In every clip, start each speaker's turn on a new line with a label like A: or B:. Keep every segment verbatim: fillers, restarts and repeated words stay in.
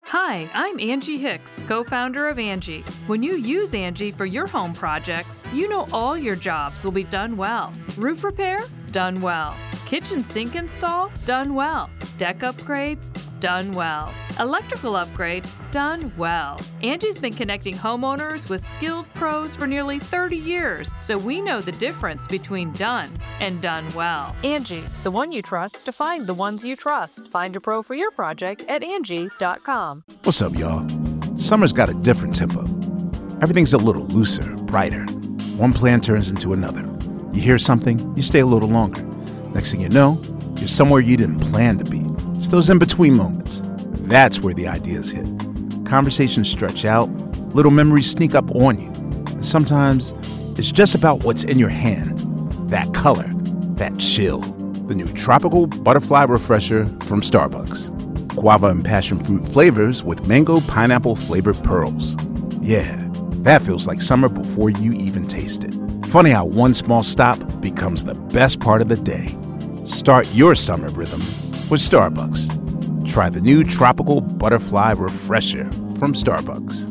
A: Hi, I'm Angie Hicks, co-founder of Angie. When you use Angie for your home projects, you know all your jobs will be done well. Roof repair? Done well. Kitchen sink install? Done well. Deck upgrades? Done well. Electrical upgrade? Done well. Angie's been connecting homeowners with skilled pros for nearly thirty years, so we know the difference between done and done well. Angie, the one you trust to find the ones you trust. Find a pro for your project at Angie dot com.
B: What's up, y'all? Summer's got a different tempo. Everything's a little looser, brighter. One plan turns into another. You hear something, you stay a little longer. Next thing you know, you're somewhere you didn't plan to be. It's those in-between moments. That's where the ideas hit. Conversations stretch out, little memories sneak up on you. And sometimes it's just about what's in your hand. That color, that chill. The new Tropical Butterfly Refresher from Starbucks. Guava and passion fruit flavors with mango pineapple flavored pearls. Yeah, that feels like summer before you even taste it. Funny how one small stop becomes the best part of the day. Start your summer rhythm with Starbucks. Try the new Tropical Butterfly Refresher from Starbucks.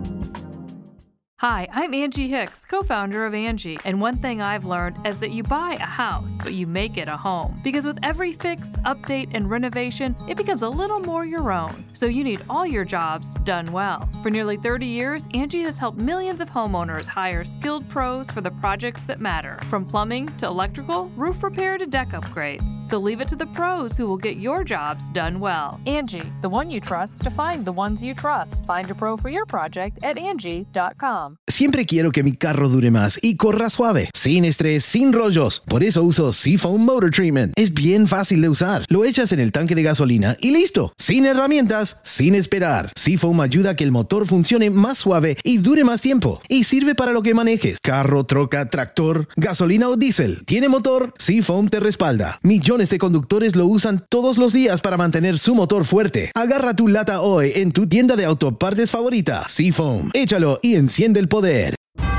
A: Hi, I'm Angie Hicks, co-founder of Angie, and one thing I've learned is that you buy a house, but you make it a home. Because with every fix, update, and renovation, it becomes a little more your own. So you need all your jobs done well. For nearly thirty years, Angie has helped millions of homeowners hire skilled pros for the projects that matter. From plumbing to electrical, roof repair to deck upgrades. So leave it to the pros who will get your jobs done well. Angie, the one you trust to find the ones you trust. Find a pro for your project at Angie dot com.
C: Siempre quiero que mi carro dure más y corra suave, sin estrés, sin rollos. Por eso uso Seafoam Motor Treatment. Es bien fácil de usar. Lo echas en el tanque de gasolina y listo. Sin herramientas, sin esperar. Seafoam ayuda a que el motor funcione más suave y dure más tiempo. Y sirve para lo que manejes. Carro, troca, tractor, gasolina o diésel. ¿Tiene motor? Seafoam te respalda. Millones de conductores lo usan todos los días para mantener su motor fuerte. Agarra tu lata hoy en tu tienda de autopartes favorita. Seafoam. Échalo y enciende el poder.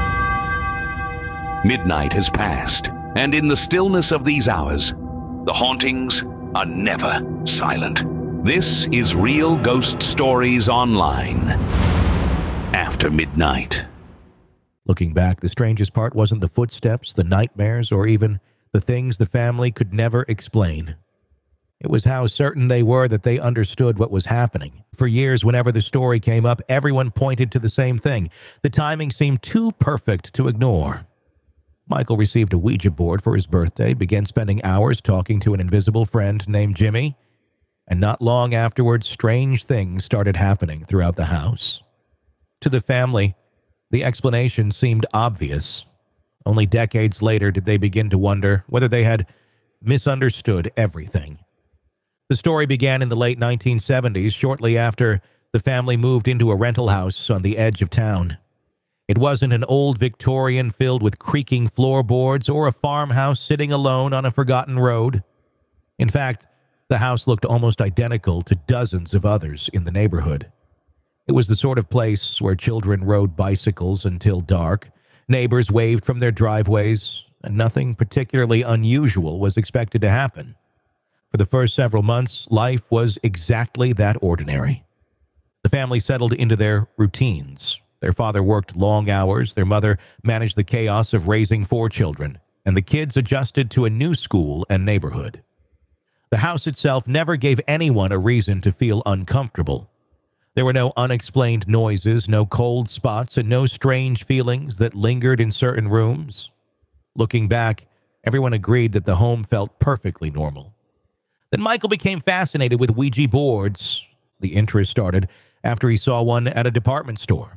D: Midnight has passed, and in the stillness of these hours, the hauntings are never silent. This is Real Ghost Stories Online. After midnight.
E: Looking back, the strangest part wasn't the footsteps, the nightmares, or even the things the family could never explain. It was how certain they were that they understood what was happening. For years, whenever the story came up, everyone pointed to the same thing. The timing seemed too perfect to ignore. Michael received a Ouija board for his birthday, began spending hours talking to an invisible friend named Jimmy, and not long afterwards, strange things started happening throughout the house. To the family, the explanation seemed obvious. Only decades later did they begin to wonder whether they had misunderstood everything. The story began in the late nineteen seventies, shortly after the family moved into a rental house on the edge of town. It wasn't an old Victorian filled with creaking floorboards or a farmhouse sitting alone on a forgotten road. In fact, the house looked almost identical to dozens of others in the neighborhood. It was the sort of place where children rode bicycles until dark, neighbors waved from their driveways, and nothing particularly unusual was expected to happen. For the first several months, life was exactly that ordinary. The family settled into their routines. Their father worked long hours, their mother managed the chaos of raising four children, and the kids adjusted to a new school and neighborhood. The house itself never gave anyone a reason to feel uncomfortable. There were no unexplained noises, no cold spots, and no strange feelings that lingered in certain rooms. Looking back, everyone agreed that the home felt perfectly normal. Then Michael became fascinated with Ouija boards. The interest started after he saw one at a department store.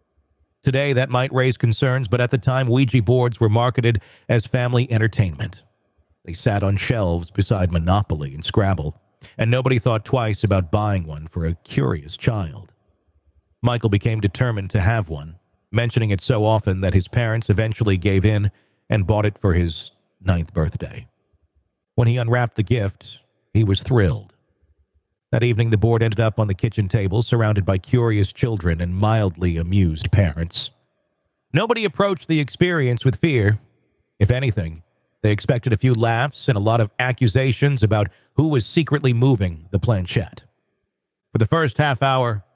E: Today, that might raise concerns, but at the time, Ouija boards were marketed as family entertainment. They sat on shelves beside Monopoly and Scrabble, and nobody thought twice about buying one for a curious child. Michael became determined to have one, mentioning it so often that his parents eventually gave in and bought it for his ninth birthday. When he unwrapped the gift, he was thrilled. That evening, the board ended up on the kitchen table, surrounded by curious children and mildly amused parents. Nobody approached the experience with fear. If anything, they expected a few laughs and a lot of accusations about who was secretly moving the planchette. For the first half hour,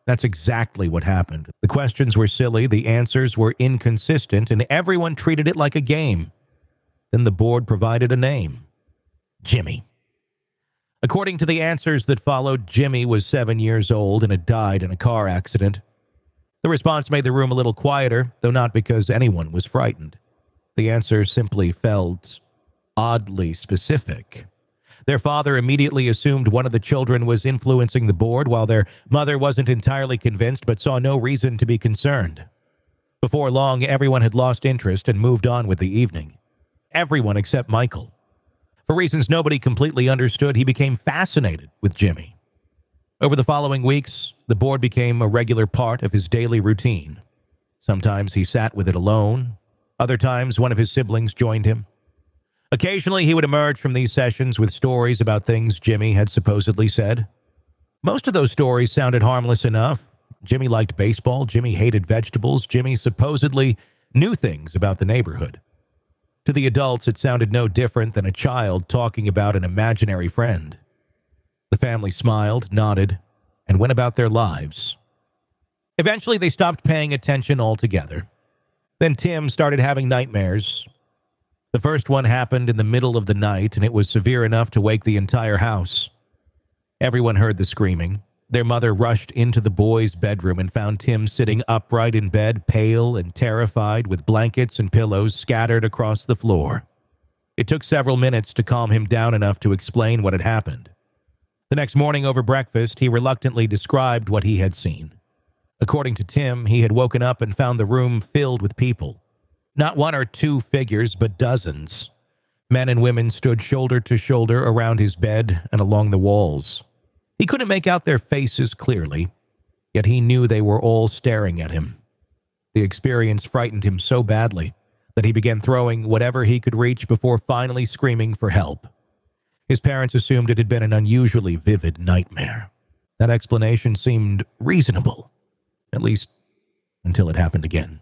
E: That's exactly what happened. The questions were silly, the answers were inconsistent, and everyone treated it like a game. Then the board provided a name. Jimmy. According to the answers that followed, Jimmy was seven years old and had died in a car accident. The response made the room a little quieter, though not because anyone was frightened. The answer simply felt oddly specific. Their father immediately assumed one of the children was influencing the board, while their mother wasn't entirely convinced but saw no reason to be concerned. Before long, everyone had lost interest and moved on with the evening. Everyone except Michael. For reasons nobody completely understood, he became fascinated with Jimmy. Over the following weeks, the board became a regular part of his daily routine. Sometimes he sat with it alone. Other times, one of his siblings joined him. Occasionally, he would emerge from these sessions with stories about things Jimmy had supposedly said. Most of those stories sounded harmless enough. Jimmy liked baseball. Jimmy hated vegetables. Jimmy supposedly knew things about the neighborhood. To the adults, it sounded no different than a child talking about an imaginary friend. The family smiled, nodded, and went about their lives. Eventually, they stopped paying attention altogether. Then Tim started having nightmares. The first one happened in the middle of the night, and it was severe enough to wake the entire house. Everyone heard the screaming. Their mother rushed into the boys' bedroom and found Tim sitting upright in bed, pale and terrified, with blankets and pillows scattered across the floor. It took several minutes to calm him down enough to explain what had happened. The next morning over breakfast, he reluctantly described what he had seen. According to Tim, he had woken up and found the room filled with people. Not one or two figures, but dozens. Men and women stood shoulder to shoulder around his bed and along the walls. He couldn't make out their faces clearly, yet he knew they were all staring at him. The experience frightened him so badly that he began throwing whatever he could reach before finally screaming for help. His parents assumed it had been an unusually vivid nightmare. That explanation seemed reasonable, at least until it happened again.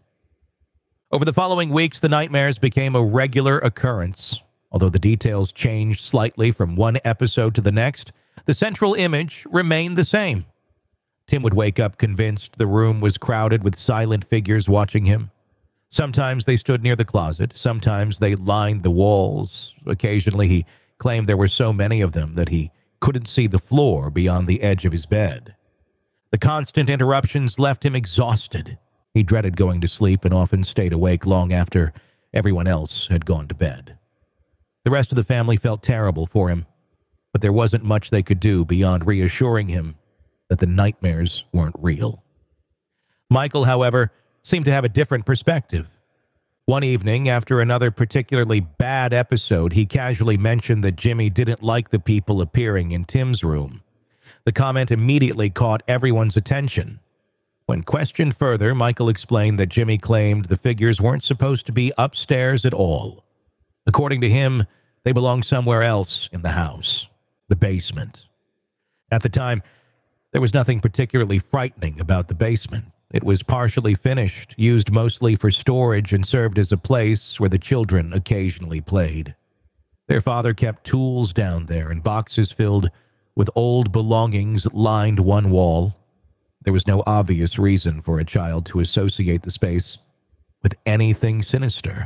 E: Over the following weeks, the nightmares became a regular occurrence. Although the details changed slightly from one episode to the next, the central image remained the same. Tim would wake up convinced the room was crowded with silent figures watching him. Sometimes they stood near the closet. Sometimes they lined the walls. Occasionally, he claimed there were so many of them that he couldn't see the floor beyond the edge of his bed. The constant interruptions left him exhausted. He dreaded going to sleep and often stayed awake long after everyone else had gone to bed. The rest of the family felt terrible for him, but there wasn't much they could do beyond reassuring him that the nightmares weren't real. Michael, however, seemed to have a different perspective. One evening, after another particularly bad episode, he casually mentioned that Jimmy didn't like the people appearing in Tim's room. The comment immediately caught everyone's attention. When questioned further, Michael explained that Jimmy claimed the figures weren't supposed to be upstairs at all. According to him, they belonged somewhere else in the house, the basement. At the time, there was nothing particularly frightening about the basement. It was partially finished, used mostly for storage, and served as a place where the children occasionally played. Their father kept tools down there and boxes filled with old belongings lined one wall. There was no obvious reason for a child to associate the space with anything sinister.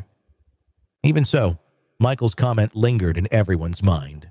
E: Even so, Michael's comment lingered in everyone's mind.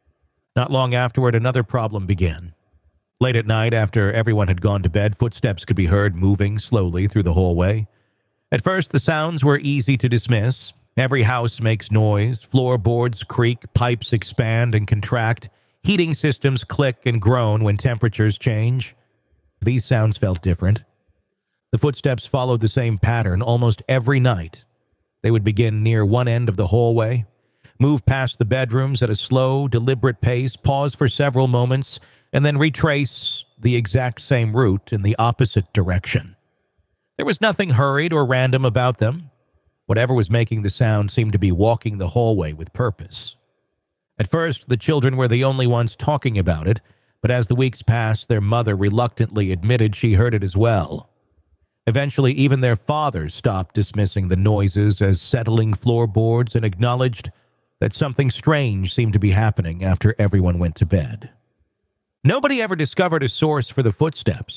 E: Not long afterward, another problem began. Late at night, after everyone had gone to bed, footsteps could be heard moving slowly through the hallway. At first, the sounds were easy to dismiss. Every house makes noise. Floorboards creak, pipes expand and contract. Heating systems click and groan when temperatures change. These sounds felt different. The footsteps followed the same pattern almost every night. They would begin near one end of the hallway, move past the bedrooms at a slow, deliberate pace, pause for several moments, and then retrace the exact same route in the opposite direction. There was nothing hurried or random about them. Whatever was making the sound seemed to be walking the hallway with purpose. At first, the children were the only ones talking about it, but as the weeks passed, their mother reluctantly admitted she heard it as well. Eventually, even their father stopped dismissing the noises as settling floorboards and acknowledged that something strange seemed to be happening after everyone went to bed. Nobody ever discovered a source for the footsteps.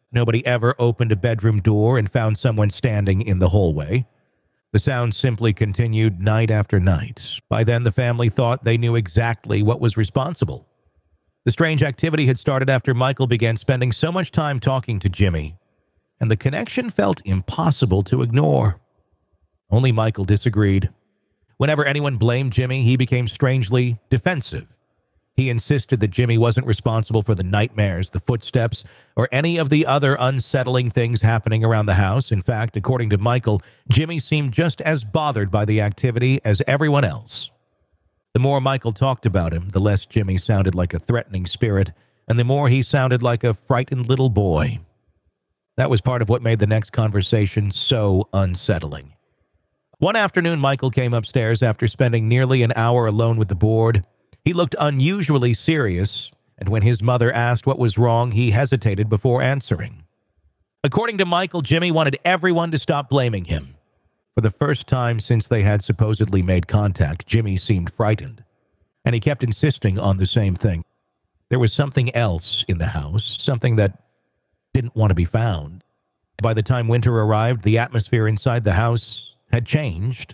E: Nobody ever opened a bedroom door and found someone standing in the hallway. The sound simply continued night after night. By then, the family thought they knew exactly what was responsible. The strange activity had started after Michael began spending so much time talking to Jimmy, and the connection felt impossible to ignore. Only Michael disagreed. Whenever anyone blamed Jimmy, he became strangely defensive. He insisted that Jimmy wasn't responsible for the nightmares, the footsteps, or any of the other unsettling things happening around the house. In fact, according to Michael, Jimmy seemed just as bothered by the activity as everyone else. The more Michael talked about him, the less Jimmy sounded like a threatening spirit, and the more he sounded like a frightened little boy. That was part of what made the next conversation so unsettling. One afternoon, Michael came upstairs after spending nearly an hour alone with the board. He looked unusually serious, and when his mother asked what was wrong, he hesitated before answering. According to Michael, Jimmy wanted everyone to stop blaming him. For the first time since they had supposedly made contact, Jimmy seemed frightened, and he kept insisting on the same thing. There was something else in the house, something that didn't want to be found. By the time winter arrived, the atmosphere inside the house had changed.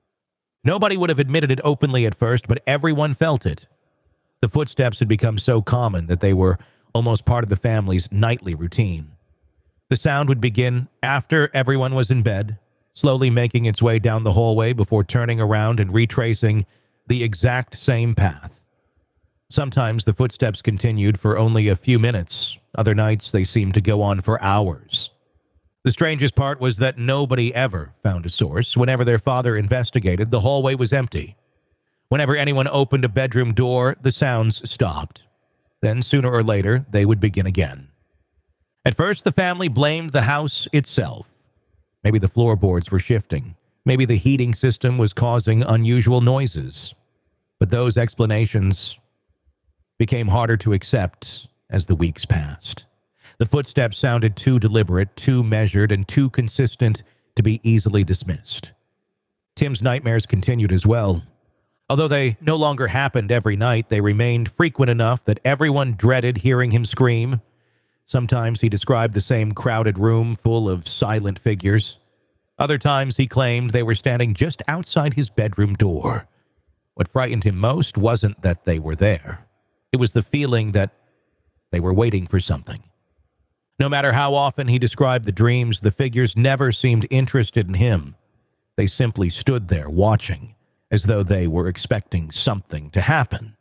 E: Nobody would have admitted it openly at first, but everyone felt it. The footsteps had become so common that they were almost part of the family's nightly routine. The sound would begin after everyone was in bed, slowly making its way down the hallway before turning around and retracing the exact same path. Sometimes the footsteps continued for only a few minutes. Other nights they seemed to go on for hours. The strangest part was that nobody ever found a source. Whenever their father investigated, the hallway was empty. Whenever anyone opened a bedroom door, the sounds stopped. Then, sooner or later, they would begin again. At first, the family blamed the house itself. Maybe the floorboards were shifting. Maybe the heating system was causing unusual noises. But those explanations became harder to accept as the weeks passed. The footsteps sounded too deliberate, too measured, and too consistent to be easily dismissed. Tim's nightmares continued as well. Although they no longer happened every night, they remained frequent enough that everyone dreaded hearing him scream. Sometimes he described the same crowded room full of silent figures. Other times he claimed they were standing just outside his bedroom door. What frightened him most wasn't that they were there. It was the feeling that they were waiting for something. No matter how often he described the dreams, the figures never seemed interested in him. They simply stood there watching, as though they were expecting something to happen.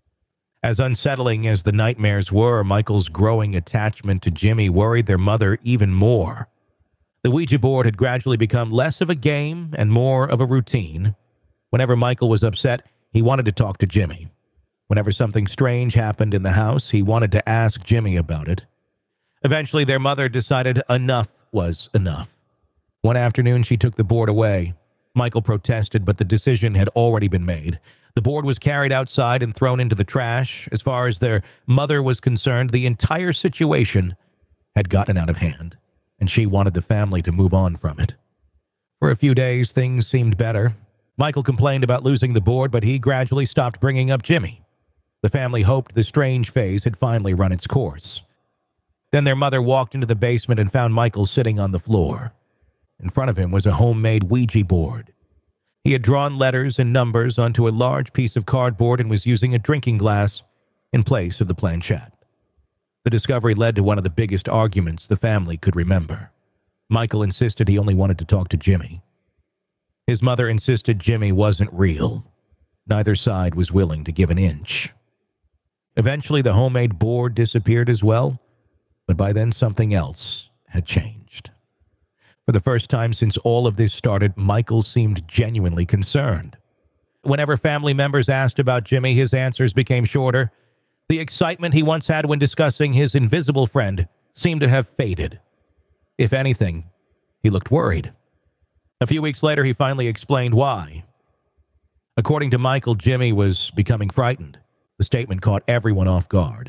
E: As unsettling as the nightmares were, Michael's growing attachment to Jimmy worried their mother even more. The Ouija board had gradually become less of a game and more of a routine. Whenever Michael was upset, he wanted to talk to Jimmy. Whenever something strange happened in the house, he wanted to ask Jimmy about it. Eventually, their mother decided enough was enough. One afternoon, she took the board away. Michael protested, but the decision had already been made. The board was carried outside and thrown into the trash. As far as their mother was concerned, the entire situation had gotten out of hand, and she wanted the family to move on from it. For a few days, things seemed better. Michael complained about losing the board, but he gradually stopped bringing up Jimmy. The family hoped the strange phase had finally run its course. Then their mother walked into the basement and found Michael sitting on the floor. In front of him was a homemade Ouija board. He had drawn letters and numbers onto a large piece of cardboard and was using a drinking glass in place of the planchette. The discovery led to one of the biggest arguments the family could remember. Michael insisted he only wanted to talk to Jimmy. His mother insisted Jimmy wasn't real. Neither side was willing to give an inch. Eventually, the homemade board disappeared as well, but by then something else had changed. For the first time since all of this started, Michael seemed genuinely concerned. Whenever family members asked about Jimmy, his answers became shorter. The excitement he once had when discussing his invisible friend seemed to have faded. If anything, he looked worried. A few weeks later, he finally explained why. According to Michael, Jimmy was becoming frightened. The statement caught everyone off guard.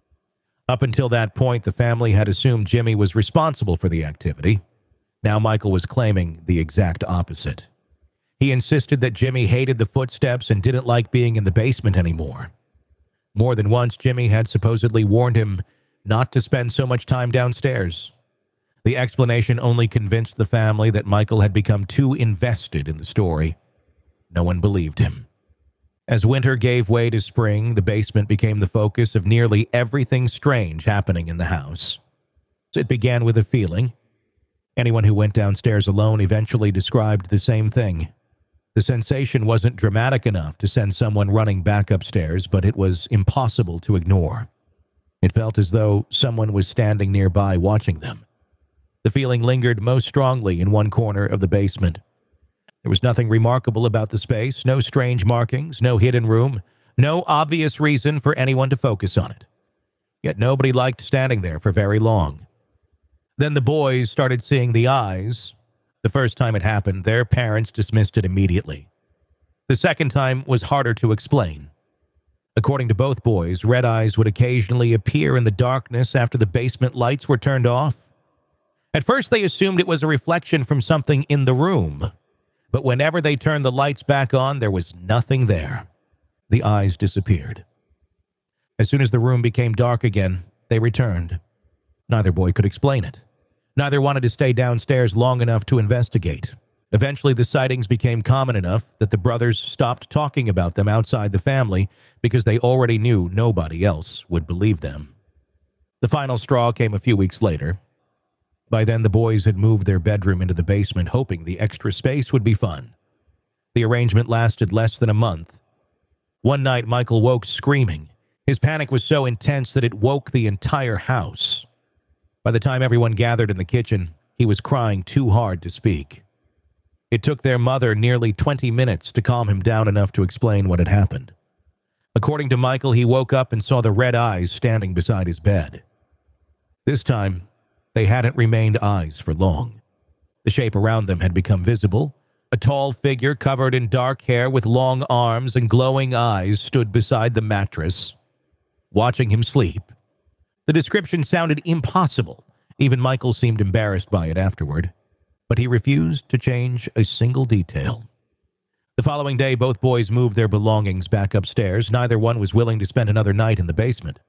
E: Up until that point, the family had assumed Jimmy was responsible for the activity. Now Michael was claiming the exact opposite. He insisted that Jimmy hated the footsteps and didn't like being in the basement anymore. More than once, Jimmy had supposedly warned him not to spend so much time downstairs. The explanation only convinced the family that Michael had become too invested in the story. No one believed him. As winter gave way to spring, the basement became the focus of nearly everything strange happening in the house. It began with a feeling. Anyone who went downstairs alone eventually described the same thing. The sensation wasn't dramatic enough to send someone running back upstairs, but it was impossible to ignore. It felt as though someone was standing nearby watching them. The feeling lingered most strongly in one corner of the basement. There was nothing remarkable about the space, no strange markings, no hidden room, no obvious reason for anyone to focus on it. Yet nobody liked standing there for very long. Then the boys started seeing the eyes. The first time it happened, their parents dismissed it immediately. The second time was harder to explain. According to both boys, red eyes would occasionally appear in the darkness after the basement lights were turned off. At first, they assumed it was a reflection from something in the room. But whenever they turned the lights back on, there was nothing there. The eyes disappeared. As soon as the room became dark again, they returned. Neither boy could explain it. Neither wanted to stay downstairs long enough to investigate. Eventually, the sightings became common enough that the brothers stopped talking about them outside the family because they already knew nobody else would believe them. The final straw came a few weeks later. By then, the boys had moved their bedroom into the basement, hoping the extra space would be fun. The arrangement lasted less than a month. One night, Michael woke screaming. His panic was so intense that it woke the entire house. By the time everyone gathered in the kitchen, he was crying too hard to speak. It took their mother nearly twenty minutes to calm him down enough to explain what had happened. According to Michael, he woke up and saw the red eyes standing beside his bed. This time, they hadn't remained eyes for long. The shape around them had become visible. A tall figure covered in dark hair with long arms and glowing eyes stood beside the mattress, watching him sleep. The description sounded impossible. Even Michael seemed embarrassed by it afterward, but he refused to change a single detail. The following day, both boys moved their belongings back upstairs. Neither one was willing to spend another night in the basement.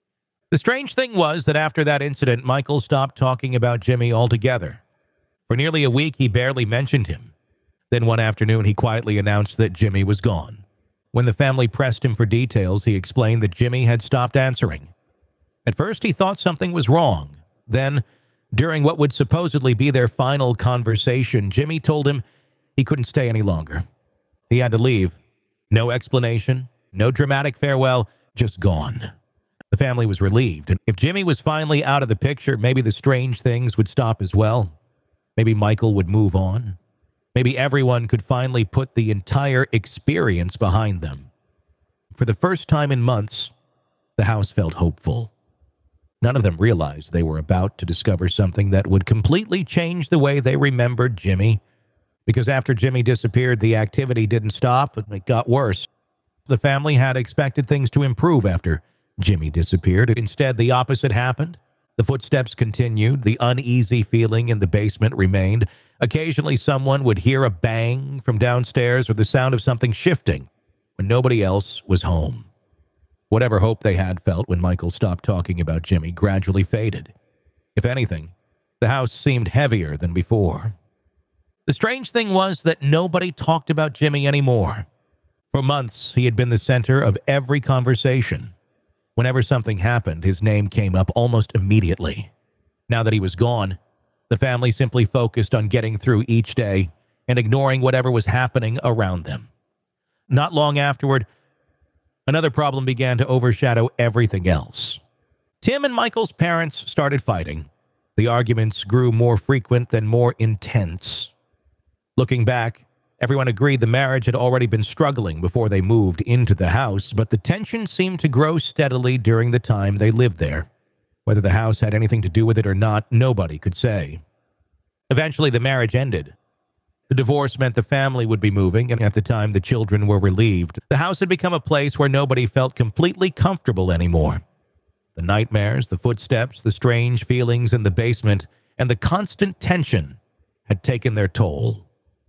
E: The strange thing was that after that incident, Michael stopped talking about Jimmy altogether. For nearly a week, he barely mentioned him. Then one afternoon, he quietly announced that Jimmy was gone. When the family pressed him for details, he explained that Jimmy had stopped answering. At first, he thought something was wrong. Then, during what would supposedly be their final conversation, Jimmy told him he couldn't stay any longer. He had to leave. No explanation, no dramatic farewell, just gone. The family was relieved, and if Jimmy was finally out of the picture, maybe the strange things would stop as well. Maybe Michael would move on. Maybe everyone could finally put the entire experience behind them. For the first time in months, the house felt hopeful. None of them realized they were about to discover something that would completely change the way they remembered Jimmy. Because after Jimmy disappeared, the activity didn't stop, and it got worse. The family had expected things to improve after Jimmy disappeared. Instead, the opposite happened. The footsteps continued. The uneasy feeling in the basement remained. Occasionally, someone would hear a bang from downstairs or the sound of something shifting when nobody else was home. Whatever hope they had felt when Michael stopped talking about Jimmy gradually faded. If anything, the house seemed heavier than before. The strange thing was that nobody talked about Jimmy anymore. For months, he had been the center of every conversation. Whenever something happened, his name came up almost immediately. Now that he was gone, the family simply focused on getting through each day and ignoring whatever was happening around them. Not long afterward, another problem began to overshadow everything else. Tim and Michael's parents started fighting. The arguments grew more frequent than more intense. Looking back, everyone agreed the marriage had already been struggling before they moved into the house, but the tension seemed to grow steadily during the time they lived there. Whether the house had anything to do with it or not, nobody could say. Eventually, the marriage ended. The divorce meant the family would be moving, and at the time, the children were relieved. The house had become a place where nobody felt completely comfortable anymore. The nightmares, the footsteps, the strange feelings in the basement, and the constant tension had taken their toll.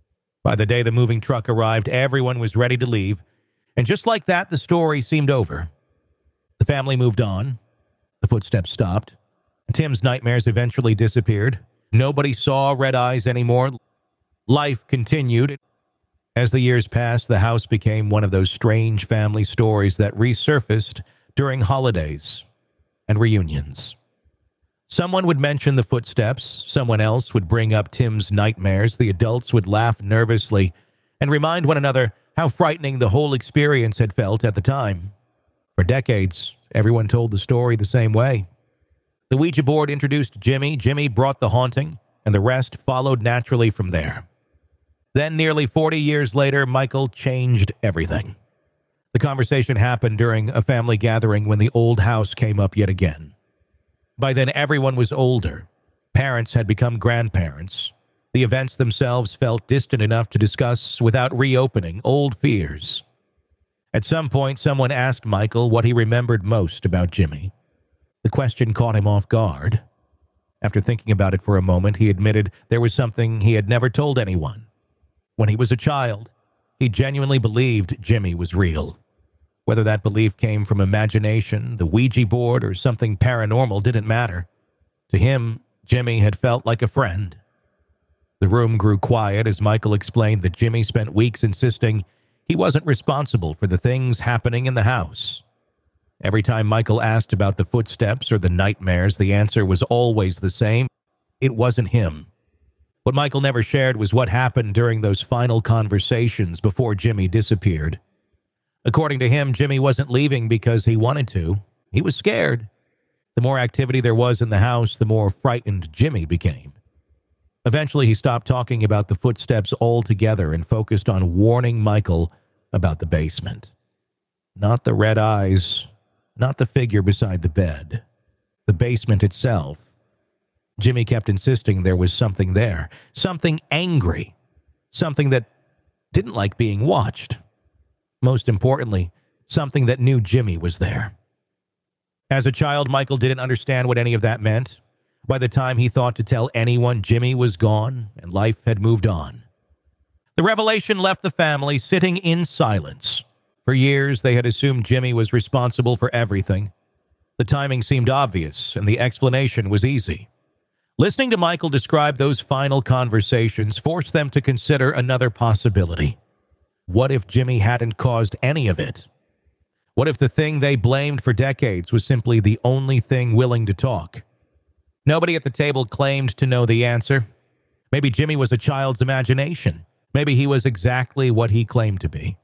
E: By the day the moving truck arrived, everyone was ready to leave, and just like that, the story seemed over. The family moved on. The footsteps stopped. Tim's nightmares eventually disappeared. Nobody saw red eyes anymore. Life continued. As the years passed, the house became one of those strange family stories that resurfaced during holidays and reunions. Someone would mention the footsteps. Someone else would bring up Tim's nightmares. The adults would laugh nervously and remind one another how frightening the whole experience had felt at the time. For decades, everyone told the story the same way. The Ouija board introduced Jimmy. Jimmy brought the haunting, and the rest followed naturally from there. Then, nearly forty years later, Michael changed everything. The conversation happened during a family gathering when the old house came up yet again. By then, everyone was older. Parents had become grandparents. The events themselves felt distant enough to discuss without reopening old fears. At some point, someone asked Michael what he remembered most about Jimmy. The question caught him off guard. After thinking about it for a moment, he admitted there was something he had never told anyone. When he was a child, he genuinely believed Jimmy was real. Whether that belief came from imagination, the Ouija board, or something paranormal didn't matter. To him, Jimmy had felt like a friend. The room grew quiet as Michael explained that Jimmy spent weeks insisting he wasn't responsible for the things happening in the house. Every time Michael asked about the footsteps or the nightmares, the answer was always the same. It wasn't him. What Michael never shared was what happened during those final conversations before Jimmy disappeared. According to him, Jimmy wasn't leaving because he wanted to. He was scared. The more activity there was in the house, the more frightened Jimmy became. Eventually, he stopped talking about the footsteps altogether and focused on warning Michael about the basement. Not the red eyes, not the figure beside the bed. The basement itself. Jimmy kept insisting there was something there, something angry, something that didn't like being watched. Most importantly, something that knew Jimmy was there. As a child, Michael didn't understand what any of that meant. By the time he thought to tell anyone, Jimmy was gone and life had moved on. The revelation left the family sitting in silence. For years, they had assumed Jimmy was responsible for everything. The timing seemed obvious, and the explanation was easy. Listening to Michael describe those final conversations forced them to consider another possibility. What if Jimmy hadn't caused any of it? What if the thing they blamed for decades was simply the only thing willing to talk? Nobody at the table claimed to know the answer. Maybe Jimmy was a child's imagination. Maybe he was exactly what he claimed to be.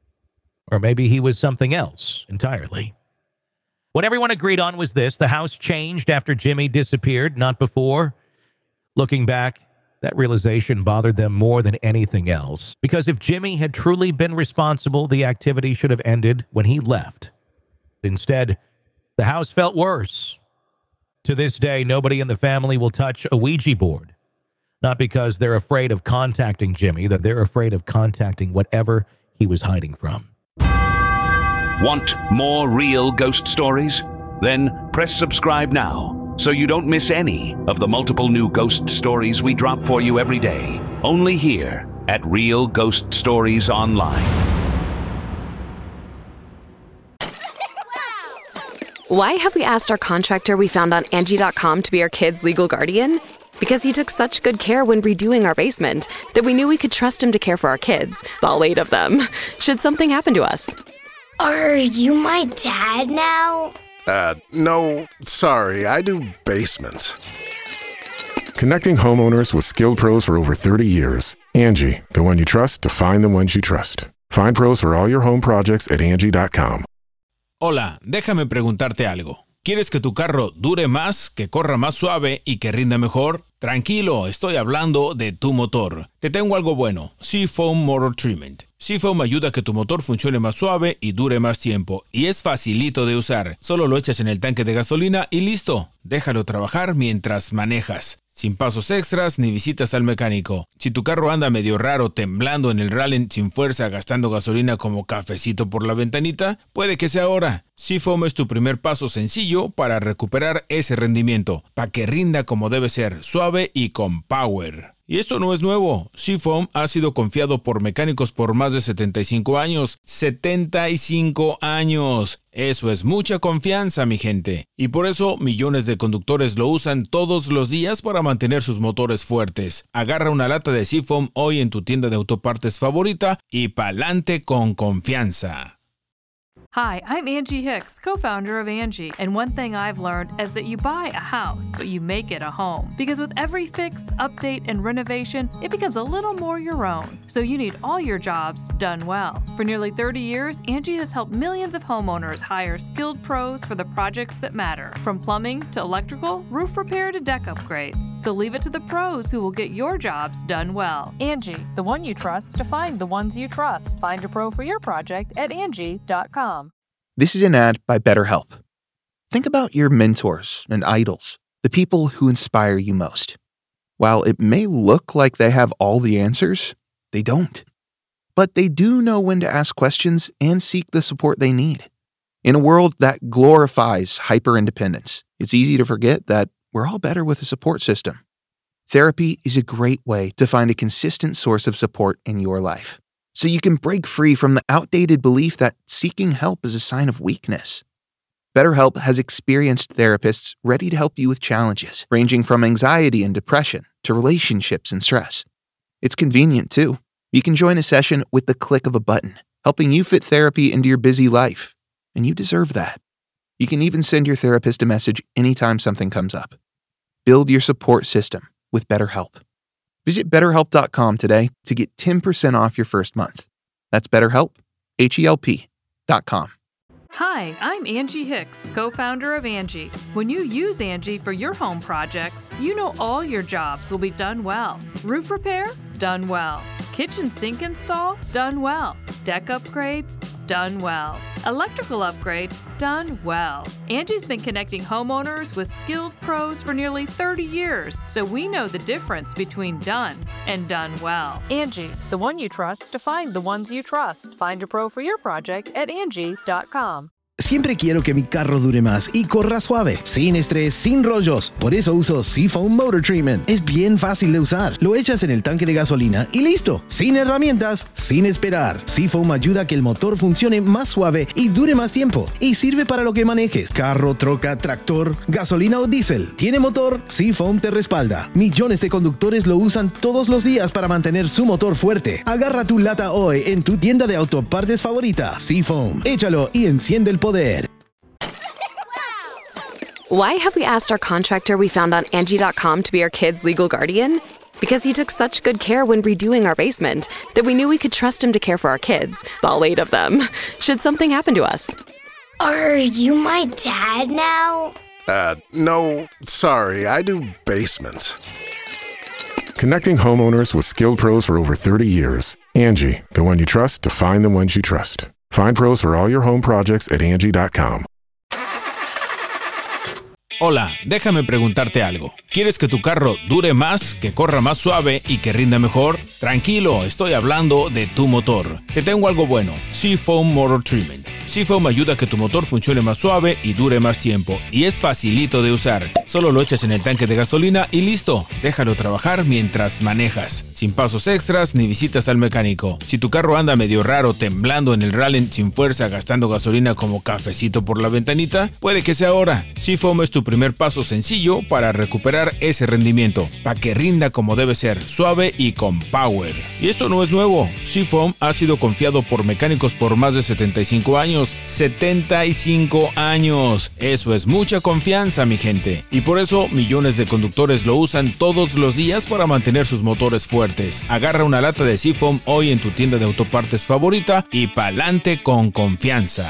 E: Or maybe he was something else entirely. What everyone agreed on was this: the house changed after Jimmy disappeared, not before. Looking back, that realization bothered them more than anything else, because if Jimmy had truly been responsible, the activity should have ended when he left. Instead, the house felt worse. To this day, nobody in the family will touch a Ouija board. Not because they're afraid of contacting Jimmy, that they're afraid of contacting whatever he was hiding from.
D: Want more real ghost stories? Then press subscribe now so you don't miss any of the multiple new ghost stories we drop for you every day. Only here at Real Ghost Stories Online.
F: Why have we asked our contractor we found on Angie dot com to be our kids' legal guardian? Because he took such good care when redoing our basement that we knew we could trust him to care for our kids, all eight of them, should something happen to us.
G: Are you my dad now?
H: Uh, no, sorry, I do basements. Connecting homeowners with skilled pros for over thirty years. Angie, the one you trust to find the ones you trust. Find pros for all your home projects at Angie dot com.
I: Hola, déjame preguntarte algo. ¿Quieres que tu carro dure más, que corra más suave y que rinda mejor? Tranquilo, estoy hablando de tu motor. Te tengo algo bueno, Seafoam Motor Treatment. Seafoam ayuda a que tu motor funcione más suave y dure más tiempo. Y es facilito de usar. Solo lo echas en el tanque de gasolina y listo. Déjalo trabajar mientras manejas. Sin pasos extras ni visitas al mecánico. Si tu carro anda medio raro, temblando en el rally sin fuerza, gastando gasolina como cafecito por la ventanita, puede que sea ahora. Seafoam es tu primer paso sencillo para recuperar ese rendimiento, para que rinda como debe ser, suave y con power. Y esto no es nuevo. Seafoam ha sido confiado por mecánicos por más de setenta y cinco años. ¡setenta y cinco años! Eso es mucha confianza, mi gente. Y por eso millones de conductores lo usan todos los días para mantener sus motores fuertes. Agarra una lata de Seafoam hoy en tu tienda de autopartes favorita y pa'lante con confianza.
A: Hi, I'm Angie Hicks, co-founder of Angie, and one thing I've learned is that you buy a house, but you make it a home. Because with every fix, update, and renovation, it becomes a little more your own. So you need all your jobs done well. For nearly thirty years, Angie has helped millions of homeowners hire skilled pros for the projects that matter, from plumbing to electrical, roof repair to deck upgrades. So leave it to the pros who will get your jobs done well. Angie, the one you trust to find the ones you trust. Find a pro for your project at Angie dot com.
J: This is an ad by BetterHelp. Think about your mentors and idols, the people who inspire you most. While it may look like they have all the answers, they don't. But they do know when to ask questions and seek the support they need. In a world that glorifies hyper-independence, it's easy to forget that we're all better with a support system. Therapy is a great way to find a consistent source of support in your life, so you can break free from the outdated belief that seeking help is a sign of weakness. BetterHelp has experienced therapists ready to help you with challenges ranging from anxiety and depression to relationships and stress. It's convenient, too. You can join a session with the click of a button, helping you fit therapy into your busy life. And you deserve that. You can even send your therapist a message anytime something comes up. Build your support system with BetterHelp. Visit better help dot com today to get ten percent off your first month. That's BetterHelp, H E L P dot com.
A: Hi, I'm Angie Hicks, co-founder of Angie. When you use Angie for your home projects, you know all your jobs will be done well. Roof repair? Done well. Kitchen sink install? Done well. Deck upgrades? Done well. Electrical upgrade? Done well. Angie's been connecting homeowners with skilled pros for nearly thirty years, so we know the difference between done and done well. Angie, the one you trust to find the ones you trust. Find a pro for your project at Angie dot com.
C: Siempre quiero que mi carro dure más y corra suave, sin estrés, sin rollos. Por eso uso Seafoam Motor Treatment. Es bien fácil de usar. Lo echas en el tanque de gasolina y listo. Sin herramientas, sin esperar. Seafoam ayuda a que el motor funcione más suave y dure más tiempo. Y sirve para lo que manejes. Carro, troca, tractor, gasolina o diésel. ¿Tiene motor? Seafoam te respalda. Millones de conductores lo usan todos los días para mantener su motor fuerte. Agarra tu lata hoy en tu tienda de autopartes favorita. Seafoam. Échalo y enciende el poder.
F: Why have we asked our contractor we found on Angie dot com to be our kids' legal guardian? Because he took such good care when redoing our basement that we knew we could trust him to care for our kids, all eight of them, should something happen to us.
G: Are you my dad now?
H: Uh, no, sorry, I do basements. Connecting homeowners with skilled pros for over thirty years. Angie, the one you trust to find the ones you trust. Find pros for all your home projects at Angie dot com.
I: Hola, déjame preguntarte algo. ¿Quieres que tu carro dure más, que corra más suave y que rinda mejor? Tranquilo, estoy hablando de tu motor. Te tengo algo bueno, Seafoam Motor Treatment. Seafoam ayuda a que tu motor funcione más suave y dure más tiempo. Y es facilito de usar. Solo lo echas en el tanque de gasolina y listo. Déjalo trabajar mientras manejas. Sin pasos extras ni visitas al mecánico. Si tu carro anda medio raro, temblando en el rally sin fuerza, gastando gasolina como cafecito por la ventanita, puede que sea ahora. Seafoam es tu primer paso sencillo para recuperar ese rendimiento, para que rinda como debe ser, suave y con power. Y esto no es nuevo. Seafoam ha sido confiado por mecánicos por más de setenta y cinco años. setenta y cinco años. Eso es mucha confianza, mi gente. Y por eso millones de conductores lo usan todos los días para mantener sus motores fuertes. Agarra una lata de Seafoam hoy en tu tienda de autopartes favorita y pa'lante con confianza.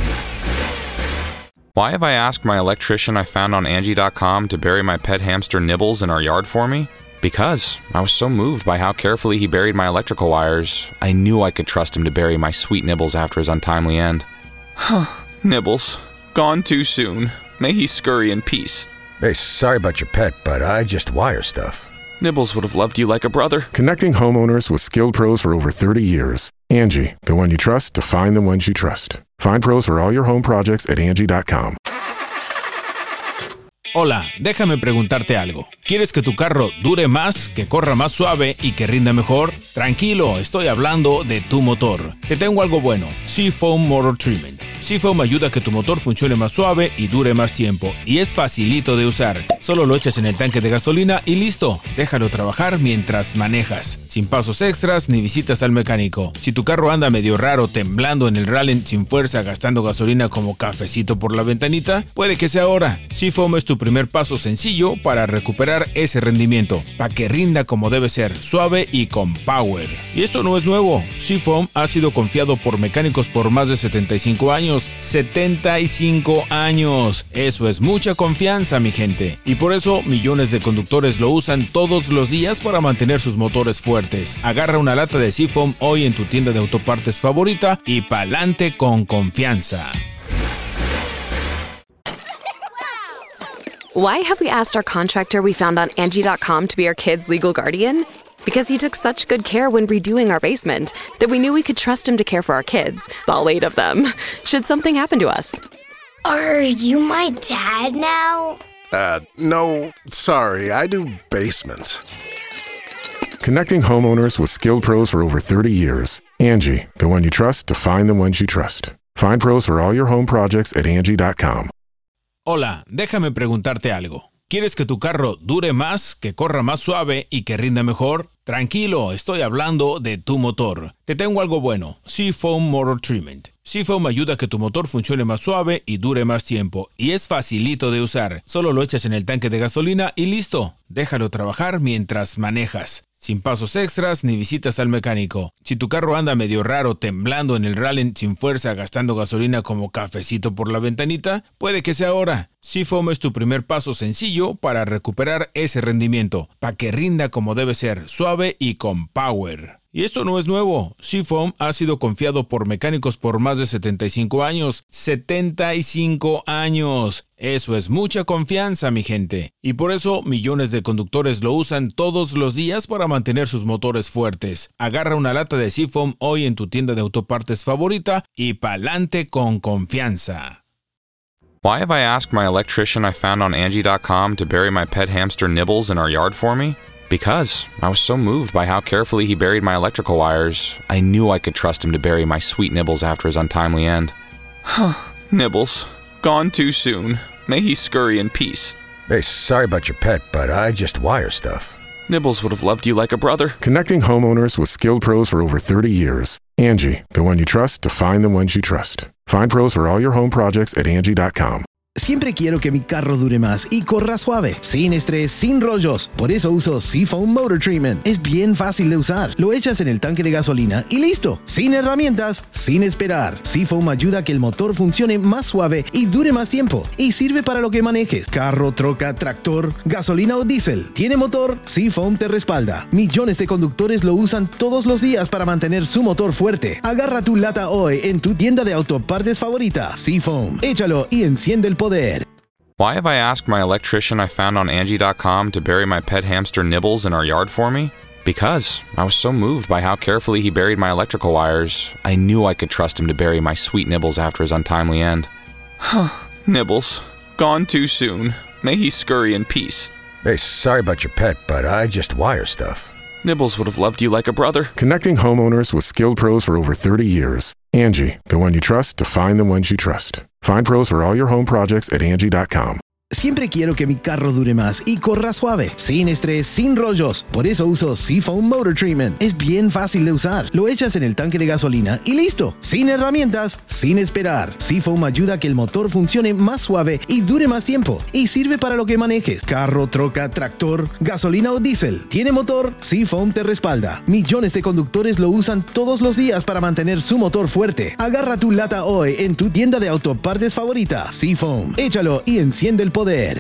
K: Why have I asked my electrician I found on Angie dot com to bury my pet hamster Nibbles in our yard for me? Because I was so moved by how carefully he buried my electrical wires, I knew I could trust him to bury my sweet Nibbles after his untimely end. Nibbles, gone too soon. May he scurry in peace.
L: Hey, sorry about your pet, but I just wire stuff.
K: Nibbles would have loved you like a brother.
H: Connecting homeowners with skilled pros for over thirty years. Angie, the one you trust to find the ones you trust. Find pros for all your home projects at Angie dot com.
I: Hola, déjame preguntarte algo. ¿Quieres que tu carro dure más, que corra más suave y que rinda mejor? Tranquilo, estoy hablando de tu motor. Te tengo algo bueno, Seafoam Motor Treatment. Seafoam ayuda a que tu motor funcione más suave y dure más tiempo. Y es facilito de usar. Solo lo echas en el tanque de gasolina y listo. Déjalo trabajar mientras manejas. Sin pasos extras ni visitas al mecánico. Si tu carro anda medio raro, temblando en el rally sin fuerza, gastando gasolina como cafecito por la ventanita, puede que sea ahora. Seafoam es tu primer paso sencillo para recuperar ese rendimiento, para que rinda como debe ser, suave y con power. Y esto no es nuevo. Seafoam ha sido confiado por mecánicos por más de setenta y cinco años. setenta y cinco años. Eso es mucha confianza, mi gente. Y por eso millones de conductores lo usan todos los días para mantener sus motores fuertes. Agarra una lata de Seafoam hoy en tu tienda de autopartes favorita y pa'lante con confianza.
F: Why have we asked our contractor we found on Angie dot com to be our kids' legal guardian? Because he took such good care when redoing our basement that we knew we could trust him to care for our kids, all eight of them, should something happen to us.
G: Are you my dad now?
H: Uh, no, sorry, I do basements. Connecting homeowners with skilled pros for over thirty years. Angie, the one you trust to find the ones you trust. Find pros for all your home projects at Angie dot com.
I: Hola, déjame preguntarte algo. ¿Quieres que tu carro dure más, que corra más suave y que rinda mejor? Tranquilo, estoy hablando de tu motor. Te tengo algo bueno, Seafoam Motor Treatment. Seafoam ayuda a que tu motor funcione más suave y dure más tiempo. Y es facilito de usar. Solo lo echas en el tanque de gasolina y listo. Déjalo trabajar mientras manejas. Sin pasos extras ni visitas al mecánico. Si tu carro anda medio raro, temblando en el rally sin fuerza, gastando gasolina como cafecito por la ventanita, puede que sea ahora. Seafoam es tu primer paso sencillo para recuperar ese rendimiento, para que rinda como debe ser, suave y con power. Y esto no es nuevo. Seafoam ha sido confiado por mecánicos por más de setenta y cinco años. setenta y cinco años. Eso es mucha confianza, mi gente. Y por eso millones de conductores lo usan todos los días para mantener sus motores fuertes. Agarra una lata de Seafoam hoy en tu tienda de autopartes favorita y pa'lante con confianza.
K: Why have I asked my electrician I found on Angie dot com to bury my pet hamster Nibbles in our yard for me? Because I was so moved by how carefully he buried my electrical wires, I knew I could trust him to bury my sweet Nibbles after his untimely end. Nibbles, gone too soon. May he scurry in peace.
L: Hey, sorry about your pet, but I just wire stuff.
K: Nibbles would have loved you like a brother.
H: Connecting homeowners with skilled pros for over thirty years. Angie, the one you trust to find the ones you trust. Find pros for all your home projects at Angie dot com.
C: Siempre quiero que mi carro dure más y corra suave, sin estrés, sin rollos. Por eso uso Seafoam Motor Treatment. Es bien fácil de usar. Lo echas en el tanque de gasolina y listo. Sin herramientas, sin esperar. Seafoam ayuda a que el motor funcione más suave y dure más tiempo. Y sirve para lo que manejes. Carro, troca, tractor, gasolina o diésel. ¿Tiene motor? Seafoam te respalda. Millones de conductores lo usan todos los días para mantener su motor fuerte. Agarra tu lata hoy en tu tienda de autopartes favorita. Seafoam. Échalo y enciende el poder.
K: Why have I asked my electrician I found on Angie dot com to bury my pet hamster Nibbles in our yard for me? Because I was so moved by how carefully he buried my electrical wires, I knew I could trust him to bury my sweet Nibbles after his untimely end. Nibbles, gone too soon. May he scurry in peace.
L: Hey, sorry about your pet, but I just wire stuff.
K: Nibbles would have loved you like a brother.
H: Connecting homeowners with skilled pros for over thirty years. Angie, the one you trust to find the ones you trust. Find pros for all your home projects at Angie dot com.
C: Siempre quiero que mi carro dure más y corra suave, sin estrés, sin rollos. Por eso uso Seafoam Motor Treatment. Es bien fácil de usar. Lo echas en el tanque de gasolina y listo. Sin herramientas, sin esperar. Seafoam ayuda a que el motor funcione más suave y dure más tiempo. Y sirve para lo que manejes. Carro, troca, tractor, gasolina o diésel. ¿Tiene motor? Seafoam te respalda. Millones de conductores lo usan todos los días para mantener su motor fuerte. Agarra tu lata hoy en tu tienda de autopartes favorita. Seafoam. Échalo y enciende el poder.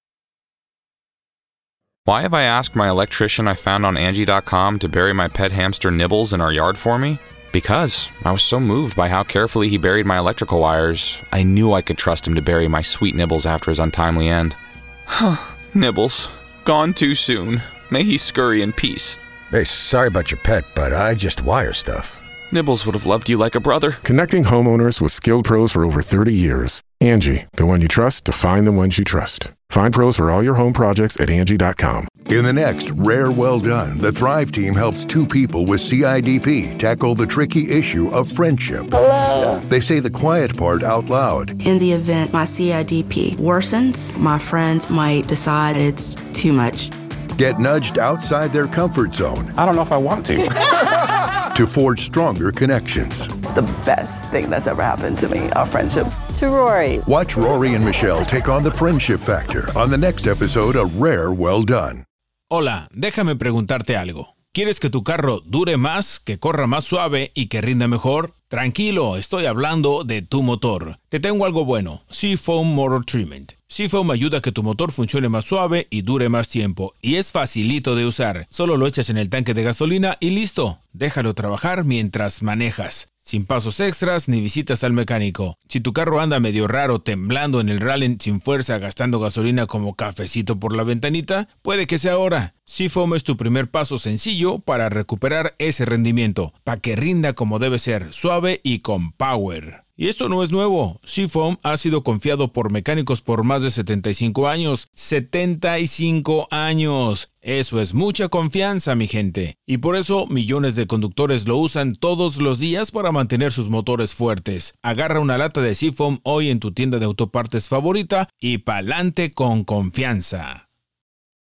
K: Why have I asked my electrician I found on Angie dot com to bury my pet hamster Nibbles in our yard for me? Because I was so moved by how carefully he buried my electrical wires, I knew I could trust him to bury my sweet Nibbles after his untimely end. Nibbles, gone too soon. May he scurry in peace.
L: Hey, sorry about your pet, but I just wire stuff.
K: Nibbles would have loved you like a brother.
H: Connecting homeowners with skilled pros for over thirty years. Angie, the one you trust to find the ones you trust. Find pros for all your home projects at Angie dot com.
M: In the next Rare Well Done, the Thrive team helps two people with C I D P tackle the tricky issue of friendship.
N: Hello.
M: They say the quiet part out loud.
N: In the event my C I D P worsens, my friends might decide it's too much.
M: Get nudged outside their comfort zone.
O: I don't know if I want to.
M: To forge stronger connections.
P: It's the best thing that's ever happened to me, our friendship. To Rory.
M: Watch Rory and Michelle take on the friendship factor on the next episode of Rare Well Done.
I: Hola, déjame preguntarte algo. ¿Quieres que tu carro dure más, que corra más suave y que rinda mejor? Tranquilo, estoy hablando de tu motor. Te tengo algo bueno, Seafoam Motor Treatment. Seafoam ayuda a que tu motor funcione más suave y dure más tiempo. Y es facilito de usar. Solo lo echas en el tanque de gasolina y listo. Déjalo trabajar mientras manejas. Sin pasos extras ni visitas al mecánico. Si tu carro anda medio raro, temblando en el rally sin fuerza, gastando gasolina como cafecito por la ventanita, puede que sea ahora. Seafoam es tu primer paso sencillo para recuperar ese rendimiento, para que rinda como debe ser, suave y con power. Y esto no es nuevo. Seafoam ha sido confiado por mecánicos por más de setenta y cinco años. ¡setenta y cinco años! Eso es mucha confianza, mi gente. Y por eso millones de conductores lo usan todos los días para mantener sus motores fuertes. Agarra una lata de Seafoam hoy en tu tienda de autopartes favorita y pa'lante con confianza.